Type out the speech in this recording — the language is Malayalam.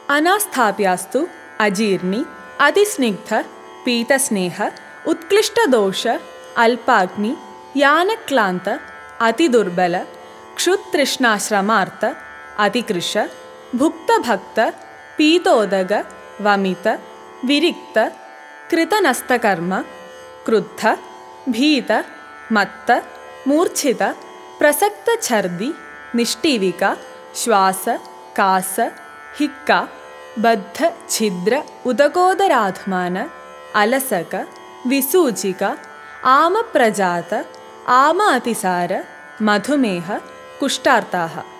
അനാസ്ഥാപ്യാസ്തു അജീർണി അതിസ്നിഗ്ധ പീതസ്നേഹ ഉത്കൃഷ്ടദോഷ അൽപാഗ്നി യാനക്ലാന്ത അതിദുർബല ക്ഷുതൃഷ്ണാശ്രമാർത്ത അതികൃശ ഭുക്തഭക്ത പീതോദക വമിത വിരിക്ത കൃതനസ്തകർമ്മ ക്രുദ്ധ ഭീത മത്ത മൂർച്ഛിത പ്രസക്ത ഛർദി നിഷ്ഠീവിക ശ്വാസ കാസ ഹിക്ക ബദ്ധ ഛിദ്ര ഉദകോദരാധ്മാന അലസക വിസൂചിക ആമപ്രജാത ആമ അതിസാര മധുമേഹ കുഷ്ഠാർത്താഹ.